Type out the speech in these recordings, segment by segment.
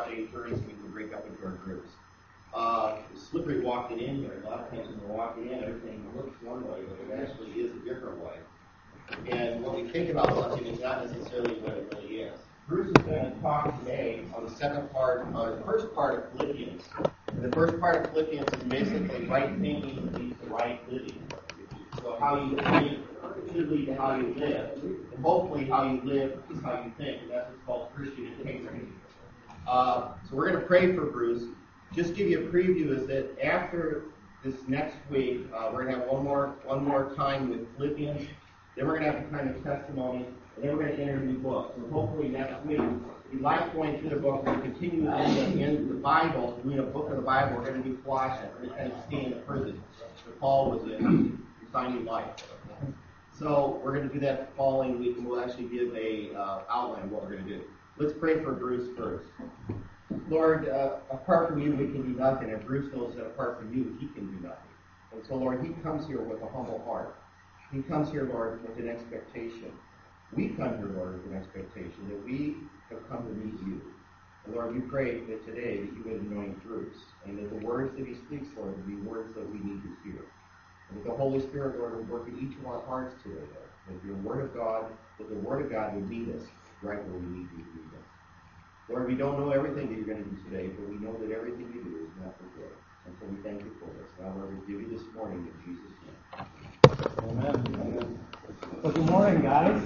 around 8:30 so we can break up into our groups. Slippery walking in here. A lot of times when we're walking in, everything looks one way, but it actually is a different way. And when we think about something, it's not necessarily what it really is. Bruce is going to talk today on the first part of Philippians. And the first part of Philippians is basically right thinking leads to right living. So how you think should lead to how you live. And hopefully how you live is how you think. And that's what's called Christian integrity. So we're going to pray for Bruce. Just give you a preview is that after this next week, we're going to have one more time with Philippians. Then we're going to have a time of testimony. And then we're going to enter a new book. So hopefully next week, if you like going through the book, we'll continue in the Bible, doing a book of the Bible. We're going to do Colossians. We're going to kind of stay in the prison that Paul was in, finding life. So we're going to do that the following week, and we'll actually give a outline of what we're going to do. Let's pray for Bruce first. Lord, apart from you, we can do nothing, and Bruce knows that apart from you, he can do nothing. And so, Lord, he comes here with a humble heart. He comes here, Lord, with an expectation. We come here, Lord, with an expectation that we have come to meet you. And Lord, we pray that today that you would anoint Bruce, and that the words that he speaks, Lord, would be words that we need to hear. And that the Holy Spirit, Lord, would work in each of our hearts today, Lord. That the Word of God would meet us right where we need to be met. Lord, we don't know everything that you're going to do today, but we know that everything you do is not for good. And so we thank you for this. Now, Lord, we give you this morning in Jesus' name. Amen. Well, good morning, guys.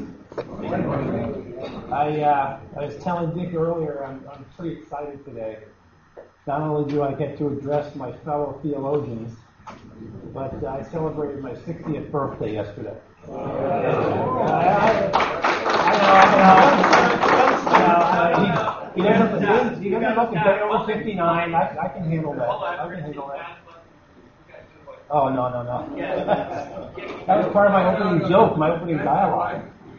I was telling Dick earlier, I'm pretty excited today. Not only do I get to address my fellow theologians, but I celebrated my 60th birthday yesterday. He doesn't look a day over 59. I can handle that. Oh, no. That was part of my opening joke, my opening dialogue.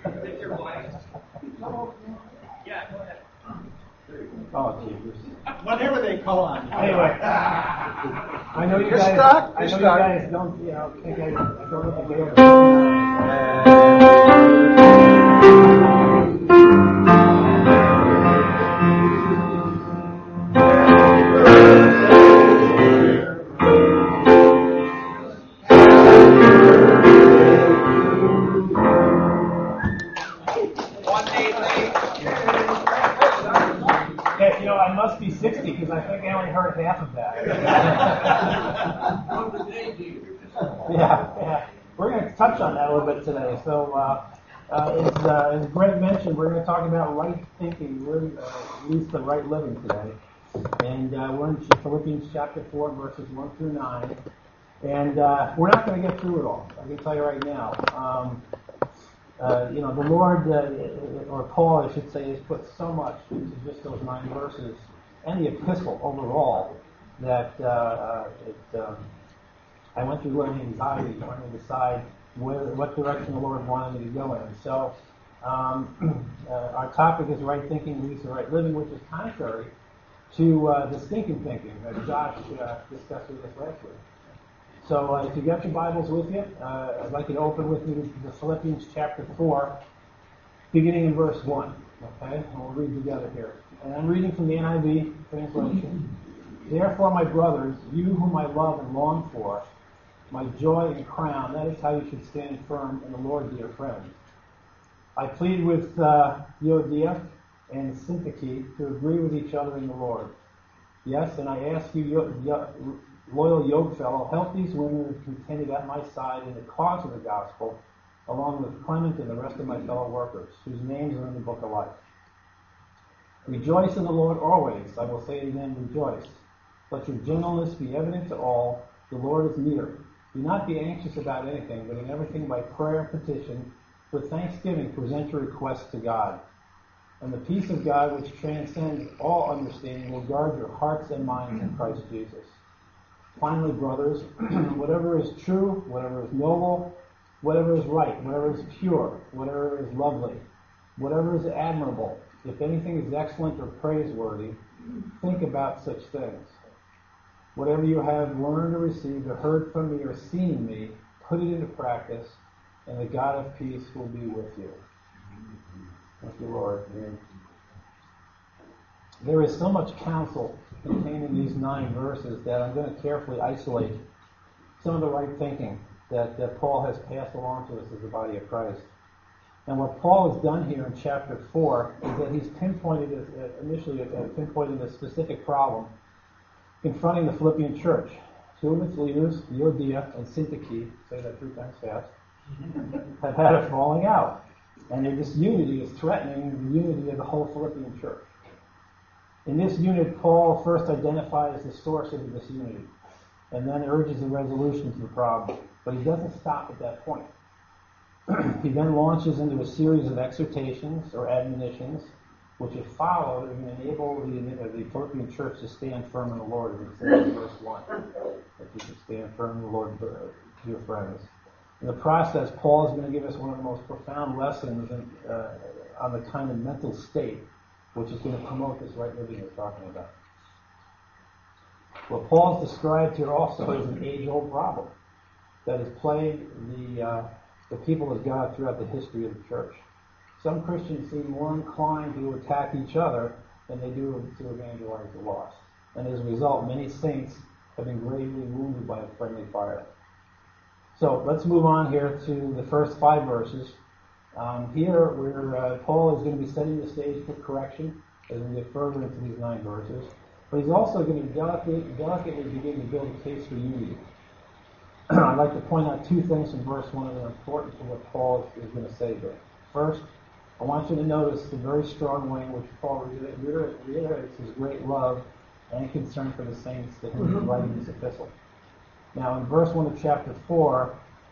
Oh, Jesus. Whatever they call on. Anyway, I know you guys don't, think I don't look a day over 59. I must be 60 because I think I only heard half of that. Yeah. We're going to touch on that a little bit today. So, as Greg mentioned, we're going to talk about right thinking, at least the right living today. And we're in Philippians chapter 4, verses 1 through 9. And we're not going to get through it all. I can tell you right now. The Lord, or Paul, I should say, has put so much into just those 9 verses and the epistle overall that I went through learning anxiety, trying to decide what direction the Lord wanted me to go in. So our topic is right thinking leads to right living, which is contrary to the stinking thinking that Josh discussed with us last week. So if you got your Bibles with you, I'd like you to open with me to Philippians chapter 4, beginning in verse 1. Okay? And we'll read together here. And I'm reading from the NIV translation. Therefore, my brothers, you whom I love and long for, my joy and crown, that is how you should stand firm in the Lord, dear friends. I plead with Euodia and Syntyche to agree with each other in the Lord. Yes, and I ask you, loyal yokefellow, help these women who contended at my side in the cause of the gospel, along with Clement and the rest of my fellow workers, whose names are in the book of life. Rejoice in the Lord always. I will say it again, rejoice. Let your gentleness be evident to all. The Lord is near. Do not be anxious about anything, but in everything by prayer and petition, with thanksgiving present your requests to God. And the peace of God, which transcends all understanding, will guard your hearts and minds in Christ Jesus. Finally, brothers, whatever is true, whatever is noble, whatever is right, whatever is pure, whatever is lovely, whatever is admirable, if anything is excellent or praiseworthy, think about such things. Whatever you have learned or received or heard from me or seen in me, put it into practice, and the God of peace will be with you. Thank you, Lord. There is so much counsel contained in these 9 verses that I'm going to carefully isolate some of the right thinking that Paul has passed along to us as the body of Christ. And what Paul has done here in chapter 4 is that he's pinpointed a specific problem confronting the Philippian church. 2 of its leaders, Euodia and Syntyche, say that 3 times fast, have had a falling out. And their disunity is threatening the unity of the whole Philippian church. In this unit, Paul first identifies the source of the disunity and then urges a resolution to the problem. But he doesn't stop at that point. He then launches into a series of exhortations or admonitions, which if followed, are going to enable the Philippian church to stand firm in the Lord, as it says in verse 1. That you should stand firm in the Lord, dear friends. In the process, Paul is going to give us one of the most profound lessons on the kind of mental state which is going to promote this right living we're talking about. What Paul's described here also is an age-old problem that has plagued the people of God throughout the history of the church. Some Christians seem more inclined to attack each other than they do to evangelize the lost. And as a result, many saints have been gravely wounded by a friendly fire. So let's move on here to the first 5 verses. Here, where Paul is going to be setting the stage for correction as we get further into these 9 verses. But he's also going to delicately begin to build a case for unity. I'd like to point out 2 things from verse 1 that are important to what Paul is going to say here. First, I want you to notice the very strong way in which Paul reiterates his great love and concern for the saints to whom he's writing this epistle. Now, in verse 1 of chapter 4,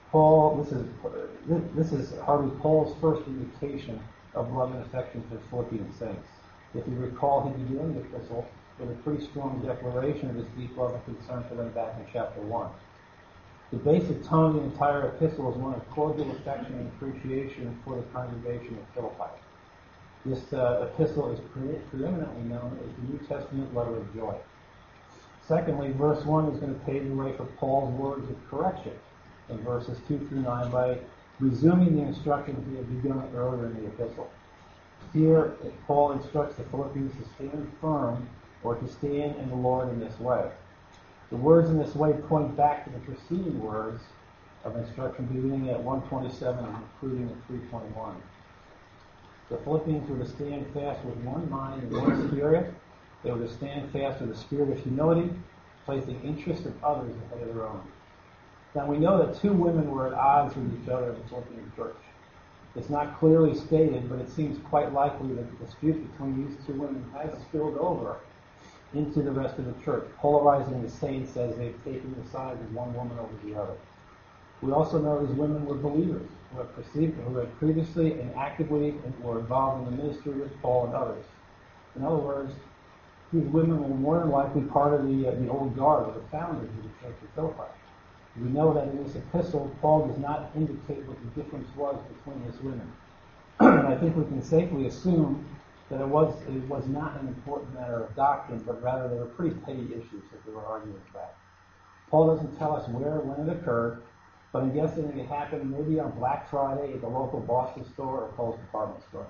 this is hardly Paul's first indication of love and affection for the Philippian saints. If you recall, he began the epistle with a pretty strong declaration of his deep love and concern for them back in chapter 1. The basic tone of the entire epistle is one of cordial affection and appreciation for the congregation of Philippi. This epistle is preeminently known as the New Testament letter of joy. Secondly, verse 1 is going to pave the way for Paul's words of correction in verses 2 through 9 by resuming the instructions he had begun earlier in the epistle. Here, Paul instructs the Philippians to stand firm or to stand in the Lord in this way. The words in this way point back to the preceding words of instruction beginning at 127 and including at 321. The Philippians were to stand fast with one mind and one spirit. They were to stand fast with a spirit of humility, placing the interests of others ahead of their own. Now we know that 2 women were at odds with each other in the Philippian church. It's not clearly stated, but it seems quite likely that the dispute between these 2 women has spilled over into the rest of the church, polarizing the saints as they've taken the side of one woman over the other. We also know these women were believers who had previously and actively were involved in the ministry with Paul and others. In other words, these women were more than likely part of the old guard, or the founders of the church of Philippi. We know that in this epistle, Paul does not indicate what the difference was between these women. And I think we can safely assume that it was not an important matter of doctrine, but rather they were pretty petty issues that they were arguing about. Paul doesn't tell us where or when it occurred, but I'm guessing it happened maybe on Black Friday at the local Boston store or Paul's department store.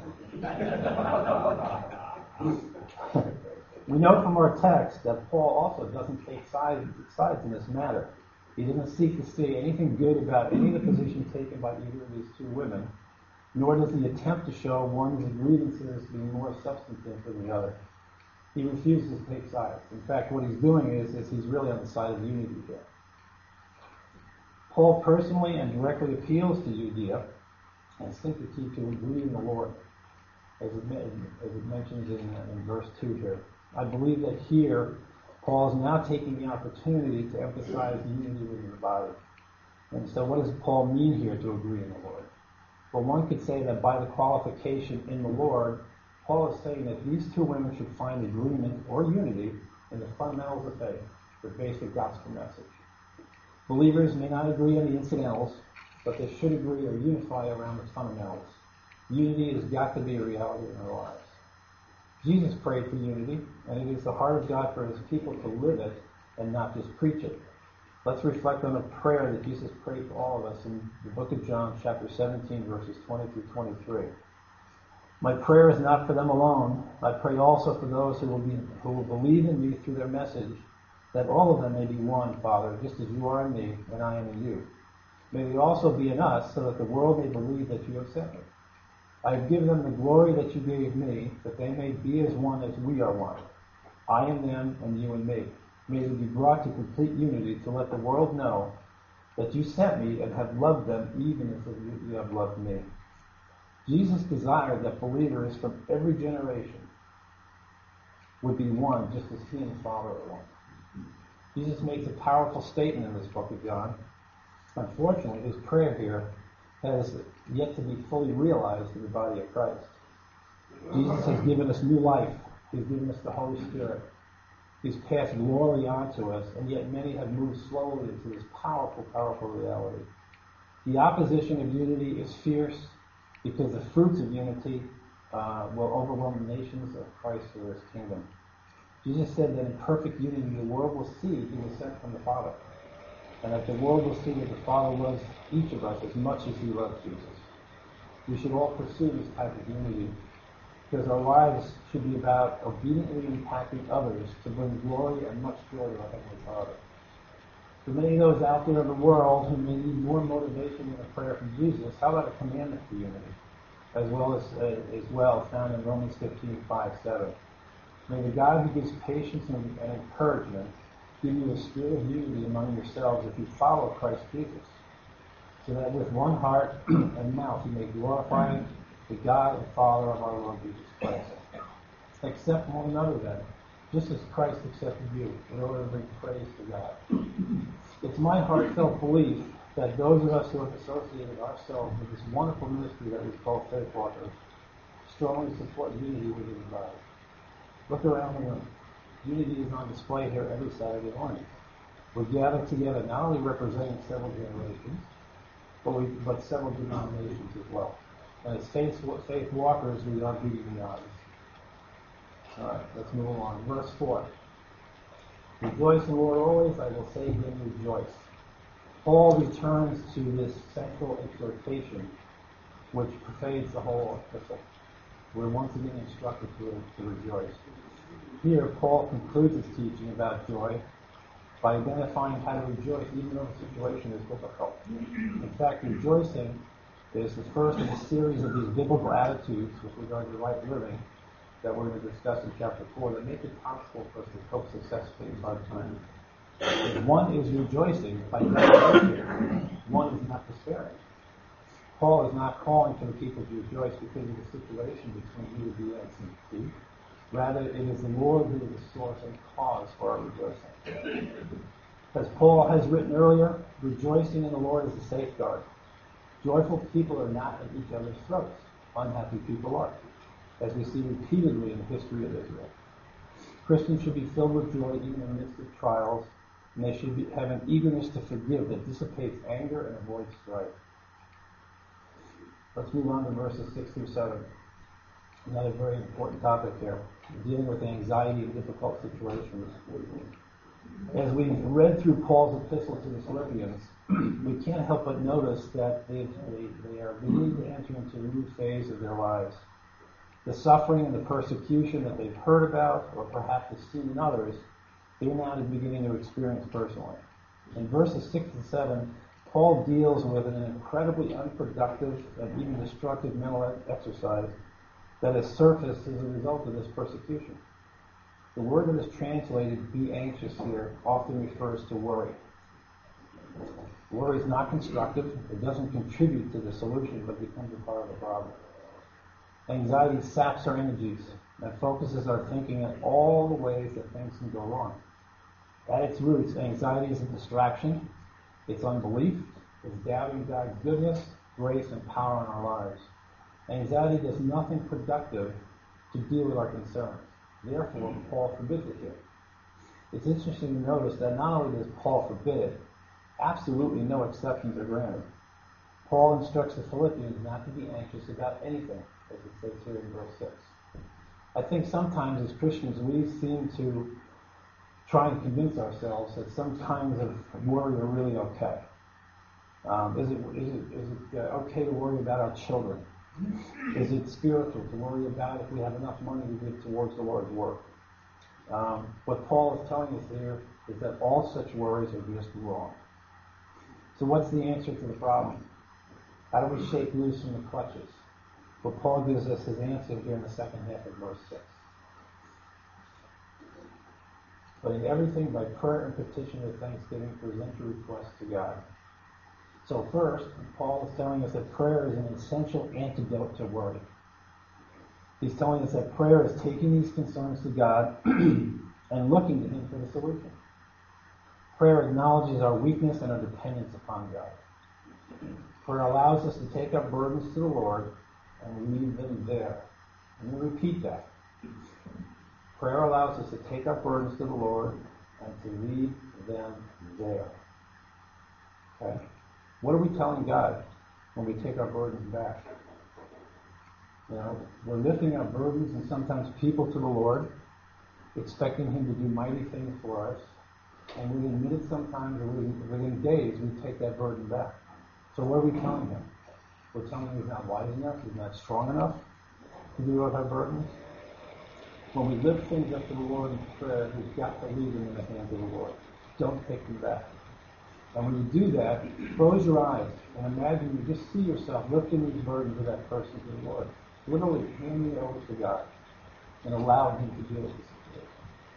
We know from our text that Paul also doesn't take sides in this matter. He doesn't seek to say anything good about any of the positions taken by either of these 2 women, nor does he attempt to show one's grievances being more substantive than the other. He refuses to take sides. In fact, what he's doing is he's really on the side of unity here. Paul personally and directly appeals to Euodia and Syntyche to agree in the Lord, as it mentions in verse 2 here. I believe that here, Paul is now taking the opportunity to emphasize unity within the body. And so what does Paul mean here to agree in the Lord? Well, one could say that by the qualification in the Lord, Paul is saying that these 2 women should find agreement or unity in the fundamentals of faith, the basic gospel message. Believers may not agree on the incidentals, but they should agree or unify around the fundamentals. Unity has got to be a reality in our lives. Jesus prayed for unity, and it is the heart of God for his people to live it and not just preach it. Let's reflect on a prayer that Jesus prayed for all of us in the book of John, chapter 17, verses 20 through 23. My prayer is not for them alone. I pray also for those who will believe in me through their message, that all of them may be one, Father, just as you are in me and I am in you. May they also be in us, so that the world may believe that you have sent me. I have given them the glory that you gave me, that they may be as one as we are one. I in them and you in me. May they be brought to complete unity to let the world know that you sent me and have loved them even as you have loved me. Jesus desired that believers from every generation would be one, just as he and his Father are one. Jesus makes a powerful statement in this book of John. Unfortunately, his prayer here has yet to be fully realized in the body of Christ. Jesus has given us new life. He's given us the Holy Spirit. He's passed glory on to us, and yet many have moved slowly into this powerful, powerful reality. The opposition of unity is fierce because the fruits of unity will overwhelm the nations of Christ for his kingdom. Jesus said that in perfect unity the world will see he was sent from the Father, and that the world will see that the Father loves each of us as much as he loves Jesus. We should all pursue this type of unity, because our lives should be about obediently impacting others to bring glory and much joy to our Heavenly Father. For many of those out there in the world who may need more motivation than a prayer from Jesus, how about a commandment for unity, as well found in Romans 15:5-7. May the God who gives patience and encouragement give you a spirit of unity among yourselves if you follow Christ Jesus, so that with one heart and mouth you may glorify the God and Father of our Lord Jesus Christ. Accept one another then, just as Christ accepted you, in order to bring praise to God. It's my heartfelt belief that those of us who have associated ourselves with this wonderful ministry that we call Faith Walkers strongly support unity within the body. Look around the room. Unity is on display here every Saturday morning. We're gathered together not only representing several generations, but several denominations as well. And as faith walkers, we are beating the odds. All right, let's move along. Verse 4. Rejoice in the Lord always. I will say again, rejoice. Paul returns to this central exhortation which pervades the whole epistle. We're once again instructed to rejoice. Here, Paul concludes his teaching about joy by identifying how to rejoice even though the situation is difficult. In fact, rejoicing is the first in a series of these biblical attitudes with regard to right living that we're going to discuss in chapter 4 that make it possible for us to cope successfully in hard times. One is rejoicing by definition. One is not despairing. Paul is not calling for the people to rejoice because of the situation between you, the X, and P. Rather, it is the Lord who is the source and cause for our rejoicing. As Paul has written earlier, rejoicing in the Lord is a safeguard. Joyful people are not at each other's throats. Unhappy people are, as we see repeatedly in the history of Israel. Christians should be filled with joy even in the midst of trials, and they should have an eagerness to forgive that dissipates anger and avoids strife. Let's move on to verses 6-7. Another very important topic here, dealing with anxiety in difficult situations. As we've read through Paul's epistle to the Philippians, we can't help but notice that they are beginning to enter into a new phase of their lives. The suffering and the persecution that they've heard about, or perhaps have seen in others, they're now beginning to experience personally. In verses 6-7, Paul deals with an incredibly unproductive and even destructive mental exercise that has surfaced as a result of this persecution. The word that is translated "be anxious" here often refers to worry. Worry is not constructive. It doesn't contribute to the solution, but becomes a part of the problem. Anxiety saps our energies and focuses our thinking on all the ways that things can go wrong. At its roots, anxiety is a distraction. It's unbelief. It's doubting God's goodness, grace, and power in our lives. Anxiety does nothing productive to deal with our concerns. Therefore, Paul forbids it here. It's interesting to notice that not only does Paul forbid it, absolutely no exceptions are granted. Paul instructs the Philippians not to be anxious about anything, as it says here in verse 6. I think sometimes as Christians we seem to try and convince ourselves that some kinds of worry are really okay. Is it okay to worry about our children? Is it spiritual to worry about if we have enough money to give towards the Lord's work? What Paul is telling us here is that all such worries are just wrong. So what's the answer to the problem? How do we shake loose from the clutches? Well, Paul gives us his answer here in the second half of verse 6. But in everything, by prayer and petition with thanksgiving, present your requests to God. So first, Paul is telling us that prayer is an essential antidote to worry. He's telling us that prayer is taking these concerns to God and looking to Him for the solution. Prayer acknowledges our weakness and our dependence upon God. Prayer allows us to take our burdens to the Lord and leave them there. And we repeat that. Prayer allows us to take our burdens to the Lord and to leave them there. Okay? What are we telling God when we take our burdens back? You know, we're lifting our burdens and sometimes people to the Lord, expecting Him to do mighty things for us. And within minutes sometimes, or within days, we take that burden back. So what are we telling Him? We're telling Him He's not wise enough, He's not strong enough to deal with our burdens. When we lift things up to the Lord in prayer, we've got to leave them in the hands of the Lord. Don't take them back. And when you do that, close your eyes and imagine you just see yourself lifting these burdens of that person to the Lord. Literally handing it over to God and allowing Him to deal with the situation.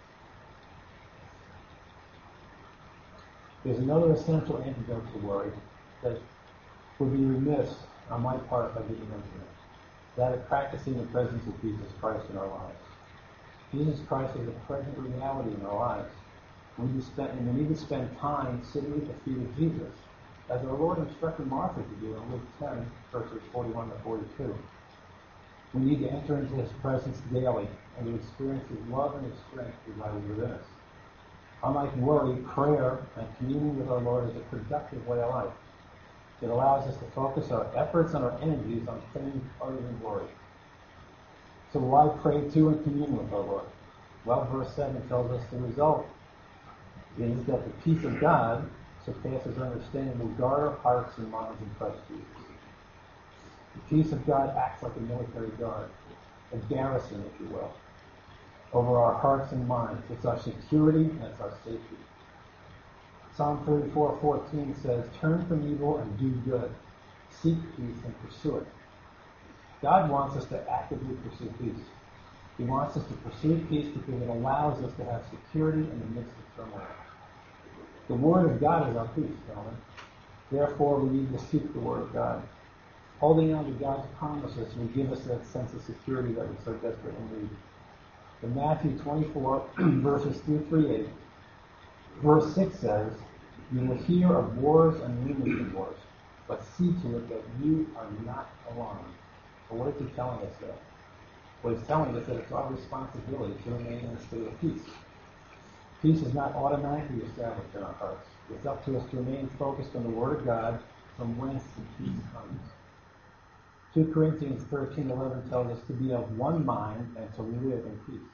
There's another essential antidote to worry that would be remiss on my part if I didn't mention it. That of practicing the presence of Jesus Christ in our lives. Jesus Christ is a present reality in our lives. We need to spend time sitting at the feet of Jesus, as our Lord instructed Martha to do in Luke 10, verses 41 to 42. We need to enter into His presence daily and to experience His love and His strength residing within us. Unlike worry, prayer and communion with our Lord is a productive way of life. It allows us to focus our efforts and our energies on things other than worry. So why pray to and commune with our Lord? Well, verse 7 tells us the result is that the peace of God surpasses understanding will guard our hearts and minds in Christ Jesus. The peace of God acts like a military guard, a garrison, if you will, over our hearts and minds. It's our security and it's our safety. Psalm 34:14 says, "Turn from evil and do good. Seek peace and pursue it." God wants us to actively pursue peace. He wants us to pursue peace because it allows us to have security in the midst of turmoil. The Word of God is our peace, gentlemen. Therefore, we need to seek the Word of God. Holding on to God's promises will give us that sense of security that we so desperately need. In Matthew 24, verses 2-8, verse 6 says, "You will hear of wars and rumors of wars, but see to it that you are not alarmed." So what is He telling us there? Well, He's telling us that it's our responsibility to remain in a state of peace. Peace is not automatically established in our hearts. It's up to us to remain focused on the Word of God, from whence the peace comes. 2 Corinthians 13:11 tells us to be of one mind and to live in peace.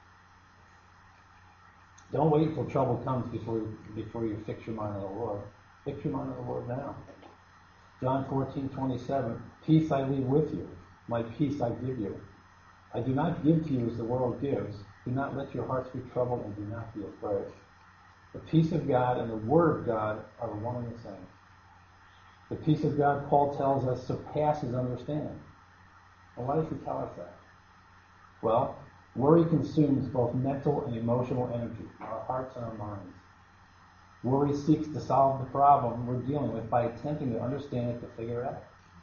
Don't wait until trouble comes before you fix your mind on the Lord. Fix your mind on the Lord now. John 14:27, "Peace I leave with you, my peace I give you. I do not give to you as the world gives. Do not let your hearts be troubled and do not be afraid." The peace of God and the Word of God are one and the same. The peace of God, Paul tells us, surpasses understanding. And why does he tell us that? Well, worry consumes both mental and emotional energy, our hearts and our minds. Worry seeks to solve the problem we're dealing with by attempting to understand it, to figure it out.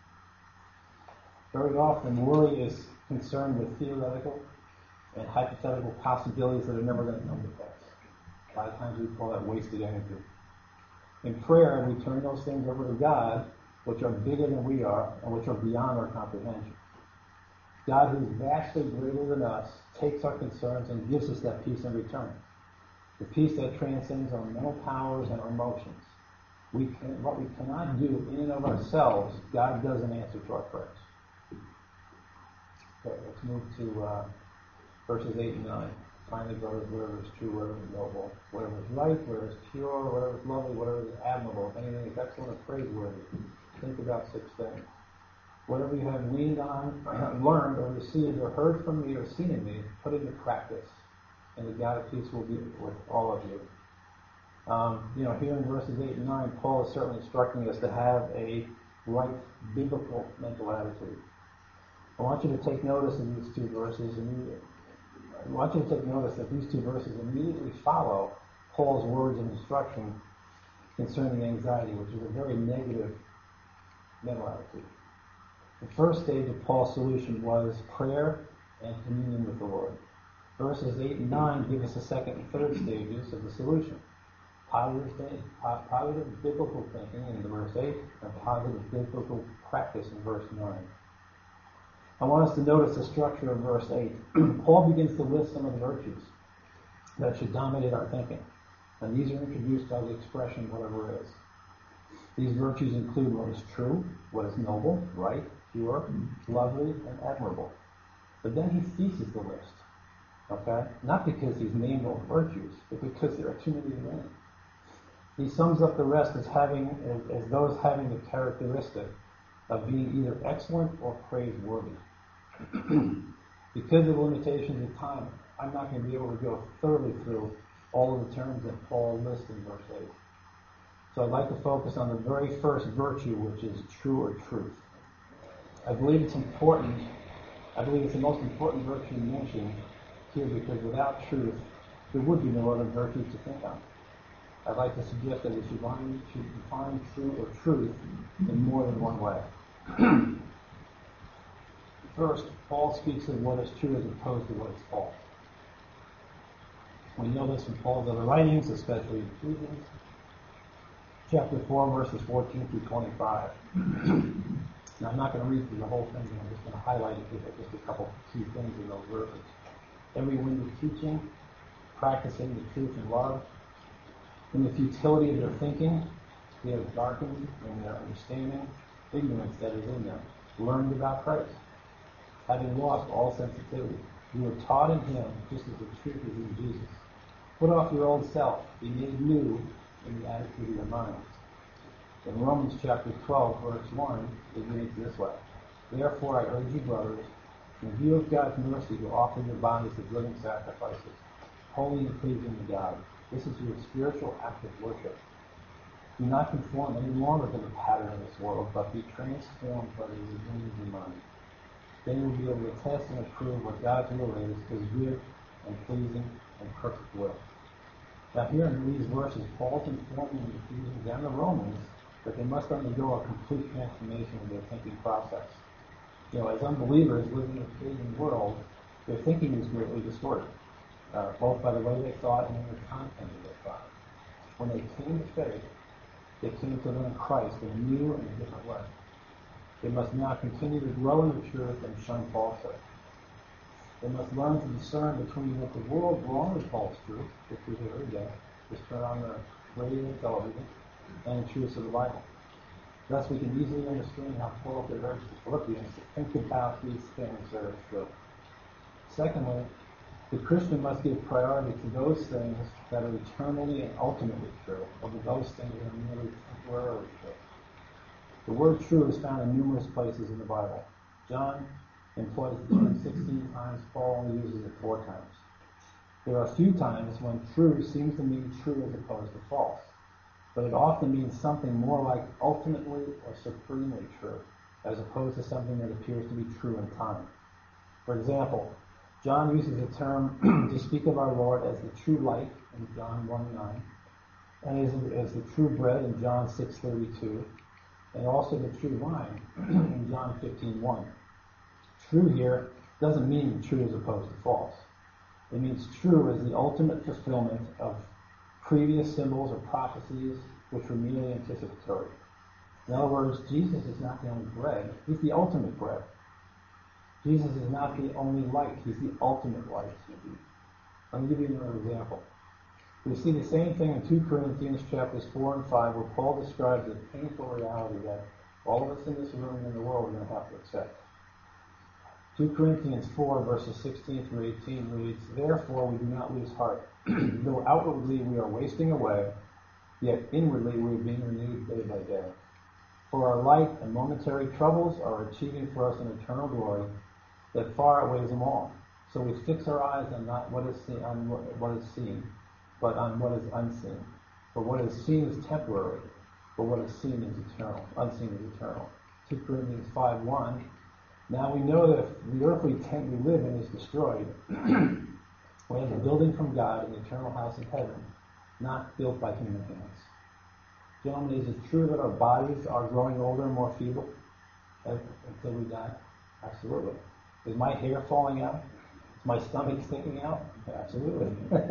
Very often, worry is concerned with theoretical and hypothetical possibilities that are never going to come to pass. A lot of times we call that wasted energy. In prayer, we turn those things over to God, which are bigger than we are and which are beyond our comprehension. God, who is vastly greater than us, takes our concerns and gives us that peace in return. The peace that transcends our mental powers and our emotions. What we cannot do in and of ourselves, God does in answer to our prayers. Okay, let's move to verses 8 and 9. Finally, brothers, whatever is true, whatever is noble, whatever is right, whatever is pure, whatever is lovely, whatever is admirable, if anything is excellent or praiseworthy, think about such things. Whatever you have leaned on, learned, or received, or heard from me, or seen in me, put into practice, and the God of peace will be with all of you. Here in verses 8 and 9, Paul is certainly instructing us to have a right biblical mental attitude. I want you to take notice of these two verses, and I want you to take notice that these two verses immediately follow Paul's words of instruction concerning anxiety, which is a very negative mental attitude. The first stage of Paul's solution was prayer and communion with the Lord. Verses 8 and 9 give us the second and third stages of the solution. Positive biblical thinking in verse 8 and positive biblical practice in verse 9. I want us to notice the structure of verse 8. Paul begins to list some of the virtues that should dominate our thinking. And these are introduced by the expression whatever is. These virtues include what is true, what is noble, right, pure, lovely, and admirable. But then he ceases the list. Okay? Not because he's named all the virtues, but because there are too many to name. He sums up the rest as those having the characteristic of being either excellent or praiseworthy. Because of limitations of time, I'm not going to be able to go thoroughly through all of the terms that Paul lists in verse 8. So I'd like to focus on the very first virtue, which is true or truth. I believe it's important. I believe it's the most important virtue mentioned here because without truth, there would be no other virtues to think on. I'd like to suggest that we should define true or truth in more than one way. First, Paul speaks of what is true as opposed to what is false. We know this from Paul's other writings, especially in Ephesians, chapter 4, verses 14 through 25. Now, I'm not going to read through the whole thing, I'm just going to highlight just a couple key things in those verses. Every wind of teaching, practicing the truth in love, in the futility of their thinking, they have darkened in their understanding, ignorance that is in them, learned about Christ, having lost all sensitivity. You were taught in him just as the truth is in Jesus. Put off your old self, be made new in the attitude of your minds. In Romans chapter 12, verse 1, it reads this way. Therefore I urge you, brothers, in view of God's mercy, to offer your bodies as living sacrifices, holy and pleasing to God. This is your spiritual act of worship. Do not conform any longer to the pattern of this world, but be transformed by the renewing of your mind. Then you will be able to test and approve what God's will is, his good and pleasing and perfect will. Now here in these verses, Paul's informing the Ephesians and the Romans that they must undergo a complete transformation of their thinking process. As unbelievers living in a pagan world, their thinking is greatly distorted, both by the way they thought and in the content of their thought. When they came to faith, they came to learn Christ in a new and a different way. They must now continue to grow in the truth and shun falsehood. They must learn to discern between what the world wrongly calls truth, which we hear every day, just turn on the radio and television, and the truths of the Bible. Thus we can easily understand how Paul could urge the Philippians to think about these things that are true. Secondly, the Christian must give priority to those things that are eternally and ultimately true, over those things that are merely temporarily true. The word true is found in numerous places in the Bible. John employs the term 16 times, Paul only uses it 4 times. There are a few times when true seems to mean true as opposed to false, but it often means something more like ultimately or supremely true, as opposed to something that appears to be true in time. For example, John uses the term to speak of our Lord as the true light in John 1:9, and as the true bread in John 6:32, and also the true vine in John 15:1. True here doesn't mean true as opposed to false. It means true as the ultimate fulfillment of previous symbols or prophecies which were merely anticipatory. In other words, Jesus is not the only bread, he's the ultimate bread. Jesus is not the only light, he's the ultimate light. Let me give you another example. We see the same thing in 2 Corinthians chapters 4 and 5, where Paul describes the painful reality that all of us in this room and in the world are going to have to accept. 2 Corinthians 4, verses 16 through 18 reads, Therefore we do not lose heart. Though outwardly we are wasting away, yet inwardly we are being renewed day by day. For our light and momentary troubles are achieving for us an eternal glory that far outweighs them all. So we fix our eyes on not what is seen, but on what is unseen. For what is seen is temporary, but what is seen is eternal. Unseen is eternal. 2 Corinthians 5:1. Now we know that if the earthly tent we live in is destroyed, we have a building from God, an eternal house in heaven, not built by human hands. Gentlemen, is it true that our bodies are growing older and more feeble until we die? Absolutely. Is my hair falling out? Is my stomach sticking out? Absolutely.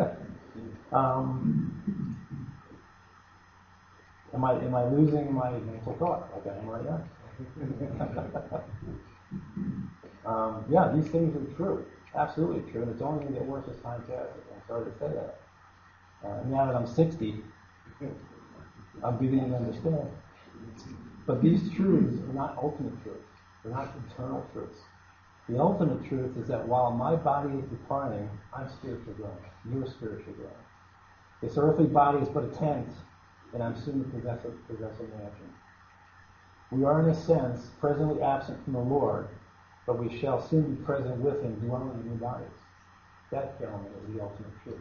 Am I losing my mental thought like I am right now? Yeah, these things are true. Absolutely true. And it's only going to get worse as time passes. I'm sorry to say that. Now that I'm 60, I'm beginning to understand. But these truths are not ultimate truths. They're not eternal truths. The ultimate truth is that while my body is declining, I'm spiritually growing. You're spiritually growing. This earthly body is but a tent, and I'm soon to possess a mansion. We are, in a sense, presently absent from the Lord, but we shall soon be present with Him, dwelling in new bodies. That, gentlemen, is the ultimate truth.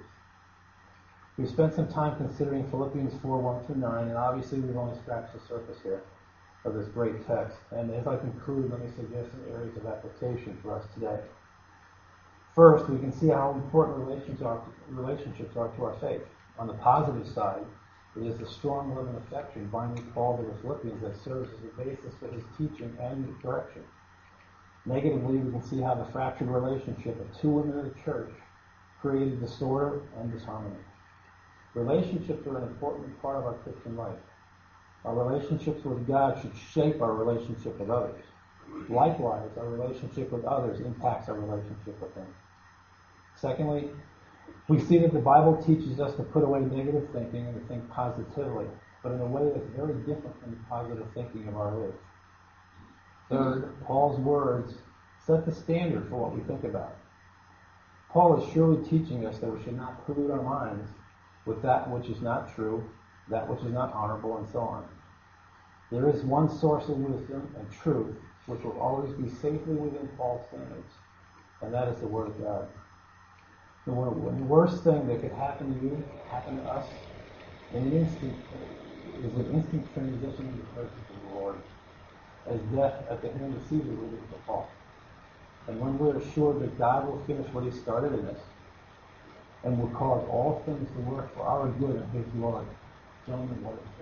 We spent some time considering Philippians 4:1-9, and obviously we've only scratched the surface here of this great text. And as I conclude, let me suggest some areas of application for us today. First, we can see how important relationships are to our faith. On the positive side, it is the strong love and affection binding Paul to the Philippians that serves as the basis for his teaching and his correction. Negatively, we can see how the fractured relationship of two women in the church created disorder and disharmony. Relationships are an important part of our Christian life. Our relationships with God should shape our relationship with others. Likewise, our relationship with others impacts our relationship with Him. Secondly, we see that the Bible teaches us to put away negative thinking and to think positively, but in a way that's very different from the positive thinking of our age. Third, Paul's words set the standard for what we think about. Paul is surely teaching us that we should not pollute our minds with that which is not true, that which is not honorable, and so on. There is one source of wisdom and truth which will always be safely within Paul's standards, and that is the Word of God. The worst thing that could happen to you, happen to us, in an instant, is an instant transition to the presence of the Lord, as death at the hand of Caesar will be for Paul. And when we're assured that God will finish what He started in us, and will cause all things to work for our good and His glory, gentlemen, what is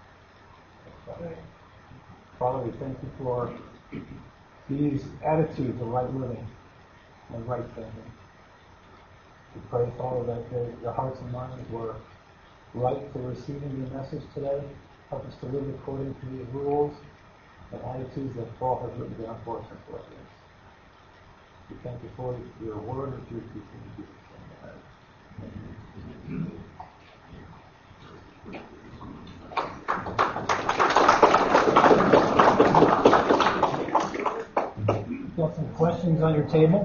faith? Father, we thank You for these attitudes of right living and right thinking. We pray, Father, that the hearts and minds were right for receiving Your message today. Help us to live according to these rules and attitudes that Paul has written down for us in Philippians. We thank You for Your word and Your teaching in Jesus' name. Got some questions on your table?